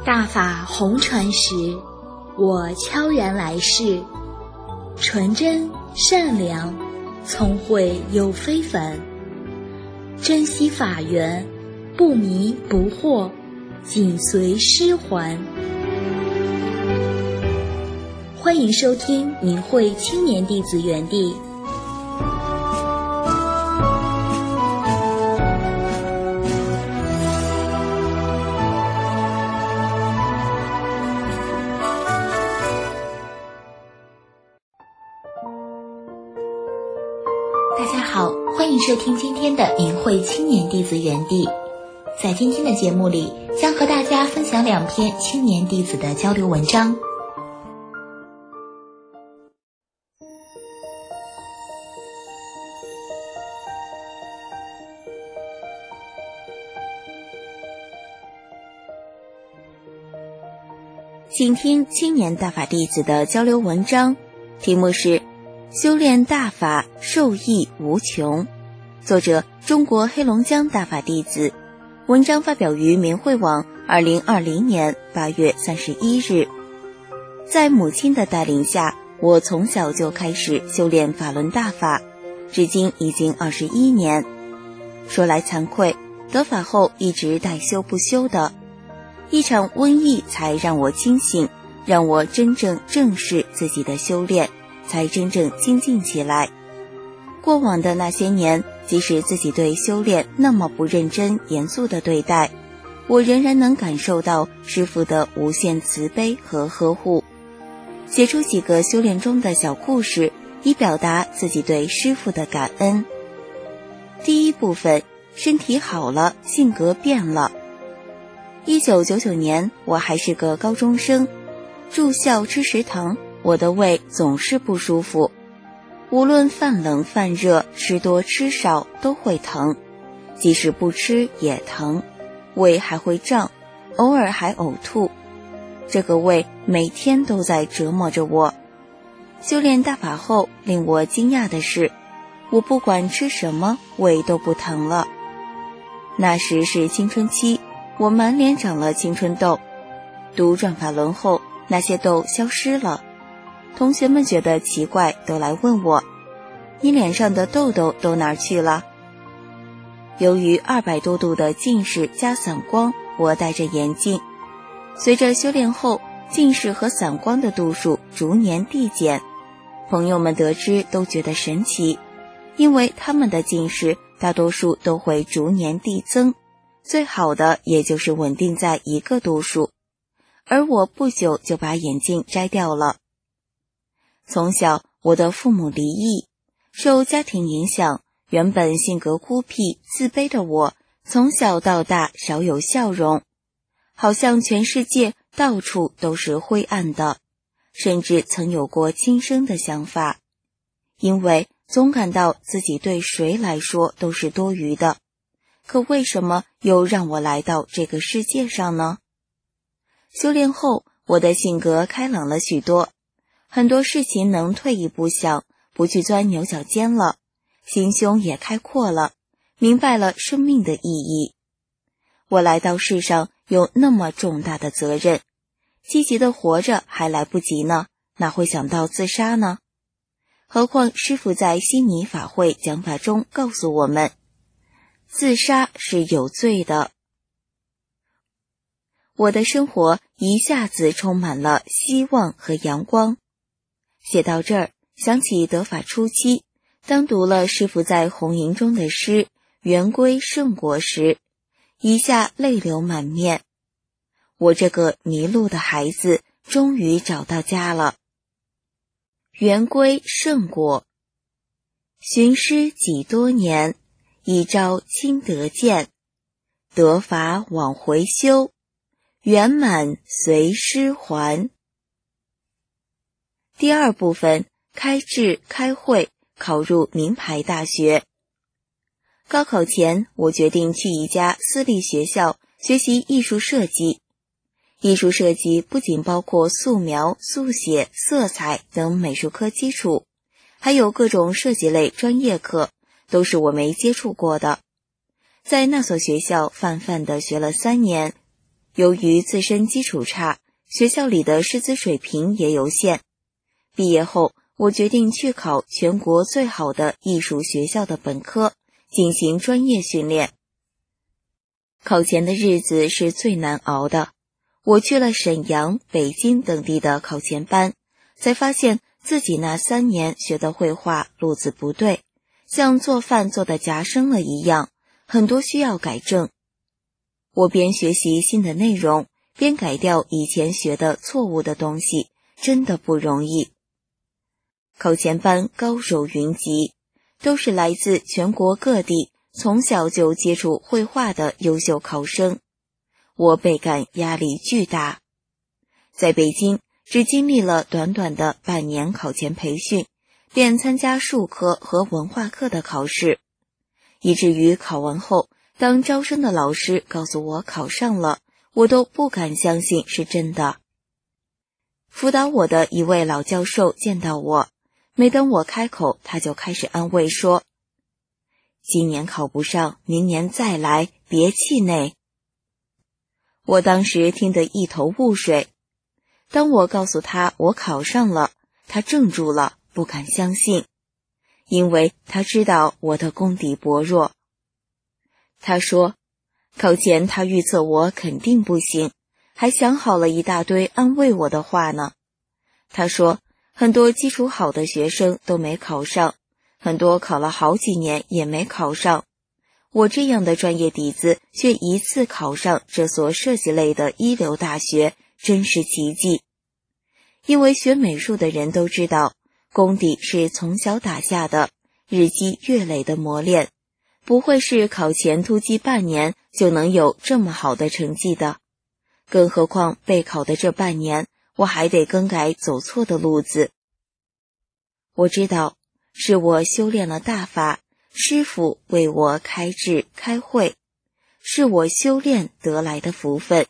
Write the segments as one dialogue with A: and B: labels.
A: 大法红传时，我悄然来世，纯真善良，聪慧又非凡，珍惜法缘，不迷不惑，紧随师还。欢迎收听明慧青年弟子园地。大家好，欢迎收听今天的明慧青年弟子园地。在今天的节目里，将和大家分享2篇青年弟子的交流文章。请听青年大法弟子的交流文章，题目是修炼大法受益无穷，作者中国黑龙江大法弟子，文章发表于明慧网2020年8月31日。在母亲的带领下，我从小就开始修炼法轮大法，至今已经21年。说来惭愧，得法后一直待修不休的，一场瘟疫才让我清醒，让我真正正视自己的修炼，才真正精进起来。过往的那些年，即使自己对修炼那么不认真严肃的对待，我仍然能感受到师父的无限慈悲和呵护。写出几个修炼中的小故事，以表达自己对师父的感恩。第一部分，身体好了，性格变了。1999年，我还是个高中生，住校吃食堂，我的胃总是不舒服，无论饭冷饭热，吃多吃少都会疼，即使不吃也疼，胃还会胀，偶尔还呕吐。这个胃每天都在折磨着我。修炼大法后，令我惊讶的是，我不管吃什么，胃都不疼了。那时是青春期，我满脸长了青春痘，读转法轮后，那些痘消失了。同学们觉得奇怪，都来问我，你脸上的痘痘都哪儿去了？由于200多度的近视加散光，我戴着眼镜。随着修炼后，近视和散光的度数逐年递减，朋友们得知都觉得神奇，因为他们的近视大多数都会逐年递增，最好的也就是稳定在一个度数，而我不久就把眼镜摘掉了。从小，我的父母离异，受家庭影响，原本性格孤僻自卑的我，从小到大少有笑容，好像全世界到处都是灰暗的，甚至曾有过轻生的想法，因为总感到自己对谁来说都是多余的，可为什么又让我来到这个世界上呢？修炼后，我的性格开朗了许多，很多事情能退一步想，不去钻牛角尖了，心胸也开阔了，明白了生命的意义。我来到世上有那么重大的责任，积极的活着还来不及呢，哪会想到自杀呢？何况师父在悉尼法会讲法中告诉我们，自杀是有罪的。我的生活一下子充满了希望和阳光。写到这儿，想起得法初期，当读了师父在红营中的诗《圆归圣果》时，一下泪流满面。我这个迷路的孩子终于找到家了。圆归圣果，寻师几多年，一朝亲得见，得法往回修，圆满随师还。第二部分，开智开会，考入名牌大学。高考前，我决定去一家私立学校学习艺术设计。艺术设计不仅包括素描、速写、色彩等美术科基础，还有各种设计类专业课，都是我没接触过的。在那所学校泛泛地学了3年， 由于自身基础差，学校里的师资水平也有限。毕业后，我决定去考全国最好的艺术学校的本科，进行专业训练。考前的日子是最难熬的，我去了沈阳、北京等地的考前班，才发现自己那3年学的绘画路子不对，像做饭做的夹生了一样，很多需要改正。我边学习新的内容，边改掉以前学的错误的东西，真的不容易。考前班高手云集，都是来自全国各地，从小就接触绘画的优秀考生，我倍感压力巨大。在北京，只经历了短短的半年考前培训，便参加术科和文化课的考试，以至于考完后，当招生的老师告诉我考上了，我都不敢相信是真的。辅导我的一位老教授见到我，没等我开口，他就开始安慰说：“今年考不上，明年再来，别气馁。”我当时听得一头雾水。当我告诉他我考上了，他怔住了，不敢相信，因为他知道我的功底薄弱。他说，考前他预测我肯定不行，还想好了一大堆安慰我的话呢。他说，很多基础好的学生都没考上，很多考了好几年也没考上。我这样的专业底子却一次考上这所设计类的一流大学，真是奇迹。因为学美术的人都知道，功底是从小打下的，日积月累的磨练，不会是考前突击半年就能有这么好的成绩的。更何况备考的这半年，我还得更改走错的路子。我知道，是我修炼了大法，师父为我开智开慧，是我修炼得来的福分。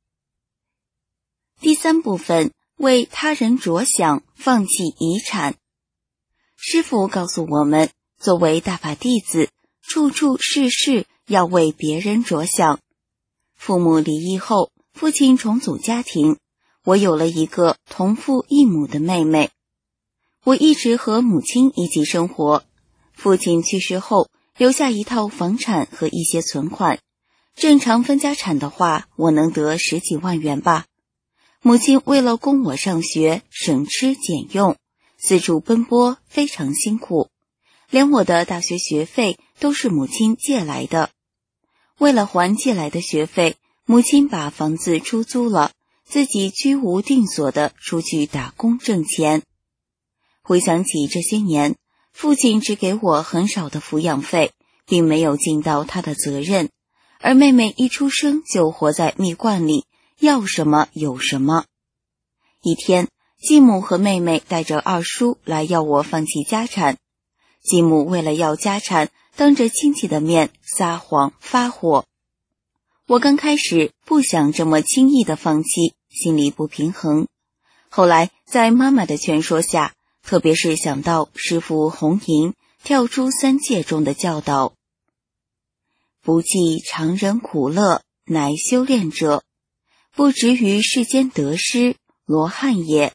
A: 第3部分，为他人着想，放弃遗产。师父告诉我们，作为大法弟子，处处事事要为别人着想。父母离异后，父亲重组家庭，我有了一个同父异母的妹妹。我一直和母亲一起生活，父亲去世后，留下一套房产和一些存款，正常分家产的话，我能得10几万元吧。母亲为了供我上学，省吃俭用，四处奔波，非常辛苦，连我的大学学费都是母亲借来的。为了还借来的学费，母亲把房子出租了，自己居无定所的出去打工挣钱。回想起这些年，父亲只给我很少的抚养费，并没有尽到他的责任，而妹妹一出生就活在蜜罐里，要什么有什么。一天，继母和妹妹带着二叔来要我放弃家产。继母为了要家产，当着亲戚的面撒谎发火。我刚开始不想这么轻易的放弃，心里不平衡。后来在妈妈的劝说下，特别是想到师父红银跳出3界中的教导，不计常人苦乐，乃修炼者，不执于世间得失，罗汉也。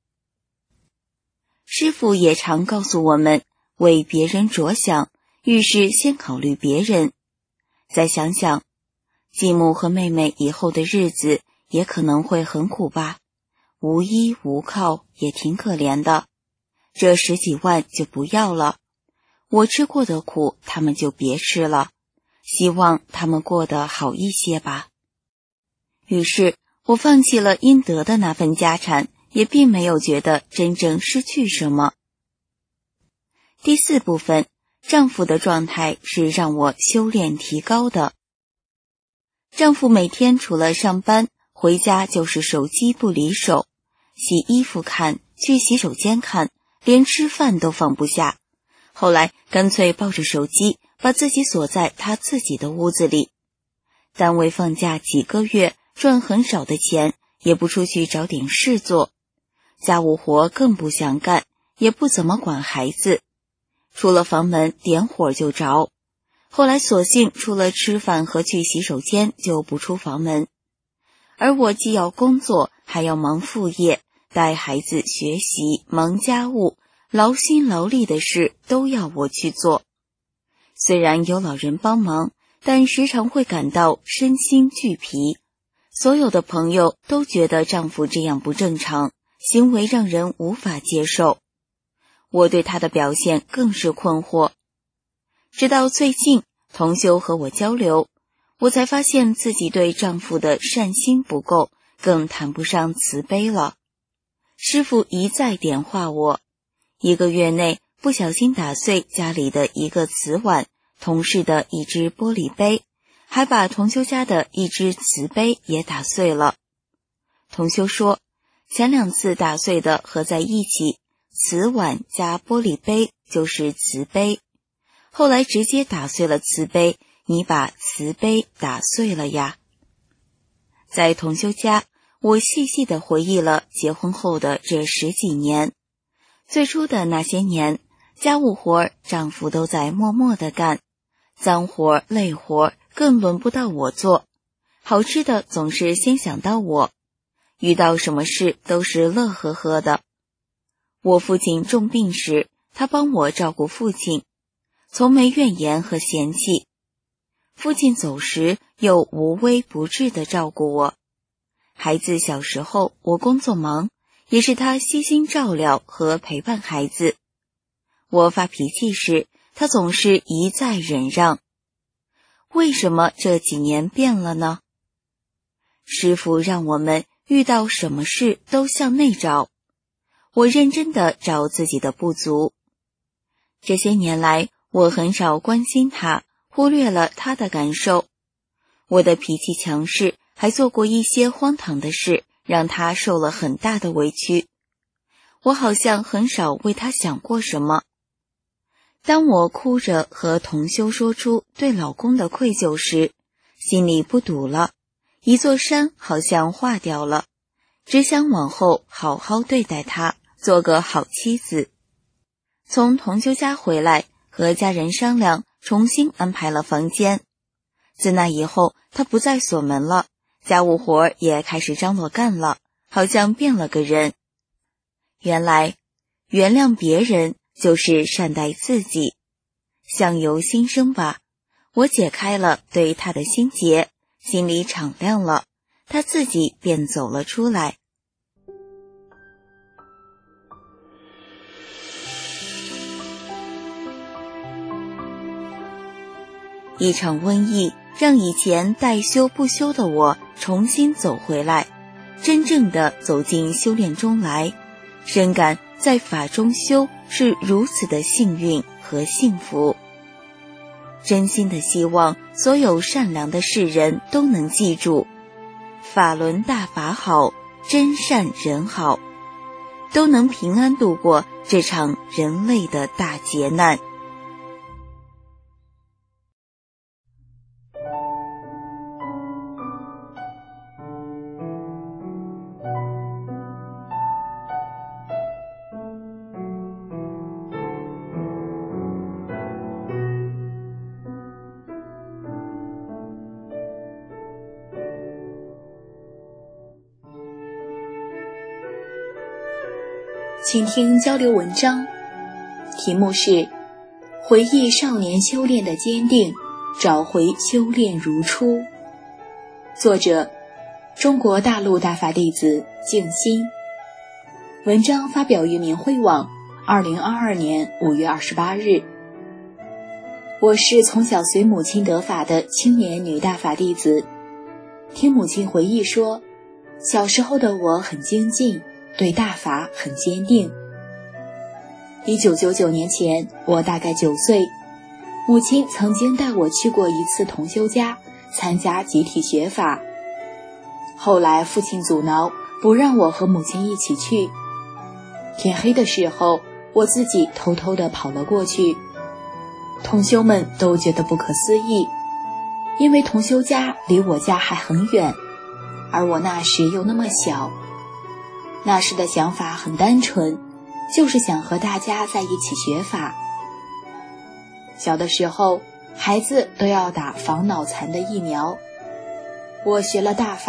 A: 师父也常告诉我们，为别人着想，遇事先考虑别人。再想想，继母和妹妹以后的日子也可能会很苦吧，无依无靠，也挺可怜的。这10几万就不要了，我吃过的苦他们就别吃了，希望他们过得好一些吧。于是我放弃了应得的那份家产，也并没有觉得真正失去什么。第4部分，丈夫的状态是让我修炼提高的。丈夫每天除了上班，回家就是手机不离手，洗衣服看，去洗手间看，连吃饭都放不下。后来干脆抱着手机，把自己锁在他自己的屋子里。单位放假几个月，赚很少的钱，也不出去找点事做。家务活更不想干，也不怎么管孩子。出了房门，点火就着。后来索性除了吃饭和去洗手间，就不出房门。 而我既要工作，还要忙副业，带孩子学习，忙家务，劳心劳力的事都要我去做。虽然有老人帮忙，但时常会感到身心俱疲。所有的朋友都觉得丈夫这样不正常，行为让人无法接受。我对他的表现更是困惑。直到最近，同修和我交流，我才发现自己对丈夫的善心不够，更谈不上慈悲了。师父一再点化我，1个月内不小心打碎家里的一个瓷碗，同事的一只玻璃杯，还把同修家的一只瓷杯也打碎了。同修说，前2次打碎的合在一起，瓷碗加玻璃杯就是瓷杯。后来直接打碎了瓷杯，你把瓷杯打碎了呀。在同修家，我细细地回忆了结婚后的这10几年。最初的那些年，家务活丈夫都在默默地干，脏活累活更轮不到我做，好吃的总是先想到我，遇到什么事都是乐呵呵的。我父亲重病时，他帮我照顾父亲，从没怨言和嫌弃。父亲走时又无微不至地照顾我。孩子小时候我工作忙，也是他悉心照料和陪伴孩子。我发脾气时，他总是一再忍让。为什么这几年变了呢？师父让我们遇到什么事都向内找。我认真地找自己的不足。这些年来，我很少关心他，忽略了他的感受。我的脾气强势，还做过一些荒唐的事，让他受了很大的委屈。我好像很少为他想过什么。当我哭着和同修说出对老公的愧疚时，心里不堵了，一座山好像化掉了，只想往后好好对待他，做个好妻子。从同修家回来，和家人商量，重新安排了房间。自那以后，他不再锁门了，家务活也开始张罗干了，好像变了个人。原来，原谅别人就是善待自己。相由心生吧，我解开了对他的心结，心里敞亮了，他自己便走了出来。一场瘟疫让以前待修不修的我重新走回来，真正的走进修炼中来，深感在法中修是如此的幸运和幸福。真心的希望所有善良的世人都能记住，法轮大法好，真善人好，都能平安度过这场人类的大劫难。
B: 请听交流文章，题目是回忆少年修炼的坚定，找回修炼如初。作者中国大陆大法弟子静心。文章发表于明慧网2022年5月28日。我是从小随母亲得法的青年女大法弟子。听母亲回忆说，小时候的我很精进，对大法很坚定。1999年前，我大概9岁，母亲曾经带我去过一次同修家参加集体学法。后来父亲阻挠，不让我和母亲一起去。天黑的时候，我自己偷偷地跑了过去。同修们都觉得不可思议，因为同修家离我家还很远，而我那时又那么小。那时的想法很单纯，就是想和大家在一起学法。小的时候，孩子都要打防脑残的疫苗。我学了大法，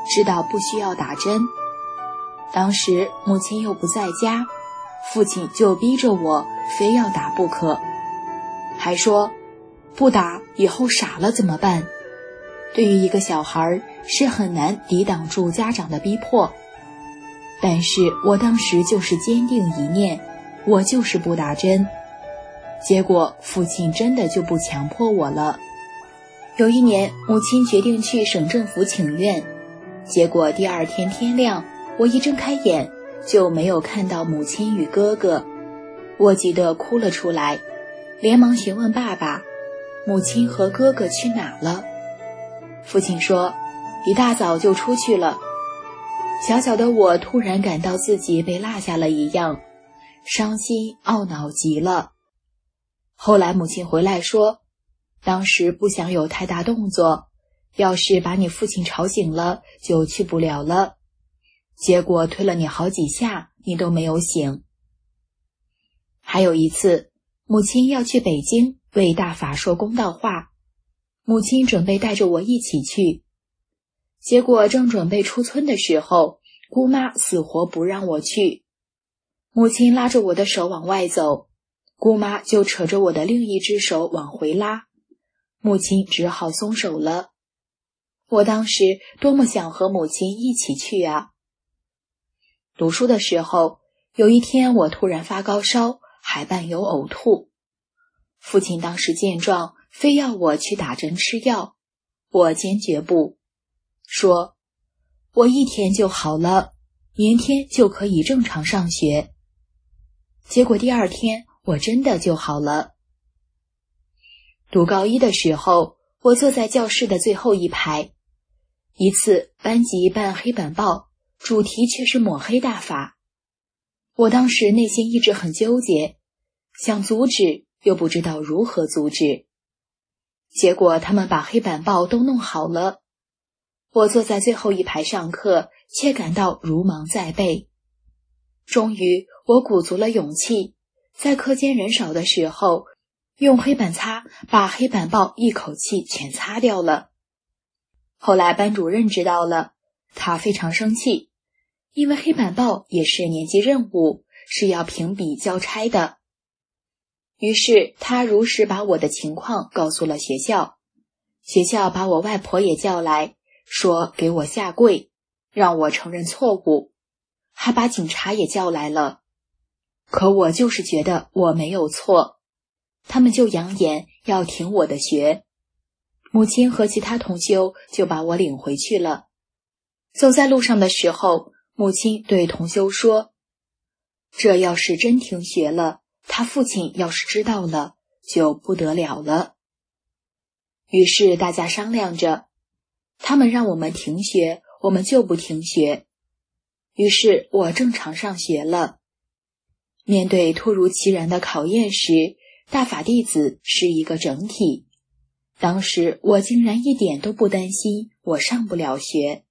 B: 知道不需要打针。当时母亲又不在家，父亲就逼着我非要打不可，还说不打以后傻了怎么办？对于一个小孩是很难抵挡住家长的逼迫。但是我当时就是坚定一念，我就是不打针。结果父亲真的就不强迫我了。有一年，母亲决定去省政府请愿，结果第二天天亮，我一睁开眼就没有看到母亲与哥哥，我急得哭了出来，连忙询问爸爸，母亲和哥哥去哪了？父亲说，一大早就出去了。小小的我突然感到自己被落下了一样，伤心懊恼极了。后来母亲回来说，当时不想有太大动作，要是把你父亲吵醒了就去不了了，结果推了你好几下你都没有醒。还有一次，母亲要去北京为大法说公道话，母亲准备带着我一起去，结果正准备出村的时候，姑妈死活不让我去。母亲拉着我的手往外走，姑妈就扯着我的另一只手往回拉，母亲只好松手了。我当时多么想和母亲一起去啊！读书的时候，有一天我突然发高烧，还伴有呕吐。父亲当时见状，非要我去打针吃药，我坚决不，说我一天就好了，明天就可以正常上学。结果第二天我真的就好了。读高一的时候，我坐在教室的最后一排，一次班级办黑板报，主题却是抹黑大法。我当时内心一直很纠结，想阻止又不知道如何阻止。结果他们把黑板报都弄好了，我坐在最后一排上课，却感到如芒在背。终于我鼓足了勇气，在课间人少的时候，用黑板擦把黑板报一口气全擦掉了。后来班主任知道了，他非常生气，因为黑板报也是年级任务，是要评比交差的。于是他如实把我的情况告诉了学校，学校把我外婆也叫来，说给我下跪，让我承认错误，还把警察也叫来了。可我就是觉得我没有错，他们就扬言要停我的学。母亲和其他同修就把我领回去了。走在路上的时候，母亲对同修说，这要是真停学了，他父亲要是知道了，就不得了了。于是大家商量着，他们让我们停学，我们就不停学。于是我正常上学了。面对突如其然的考验时，大法弟子是一个整体。当时我竟然一点都不担心我上不了学。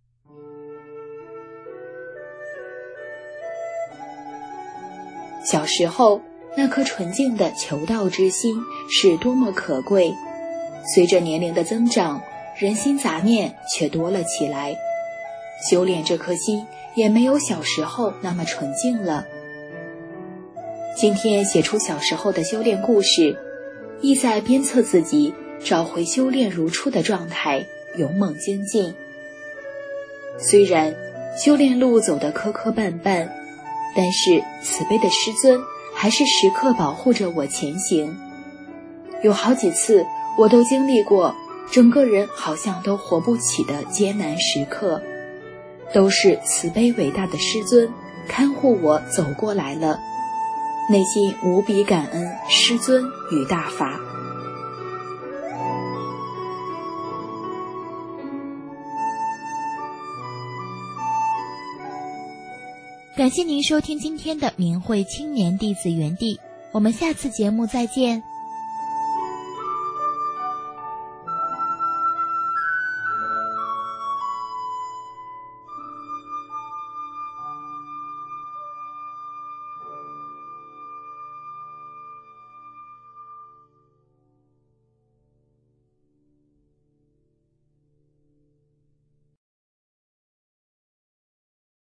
B: 小时候那颗纯净的求道之心是多么可贵，随着年龄的增长，人心杂念却多了起来，修炼这颗心也没有小时候那么纯净了。今天写出小时候的修炼故事，意在鞭策自己找回修炼如初的状态，勇猛精进。虽然修炼路走得磕磕绊绊，但是慈悲的师尊还是时刻保护着我前行。有好几次我都经历过整个人好像都活不起的艰难时刻，都是慈悲伟大的师尊看护我走过来了，内心无比感恩师尊与大法。
A: 感谢您收听今天的明慧青年弟子园地，我们下次节目再见。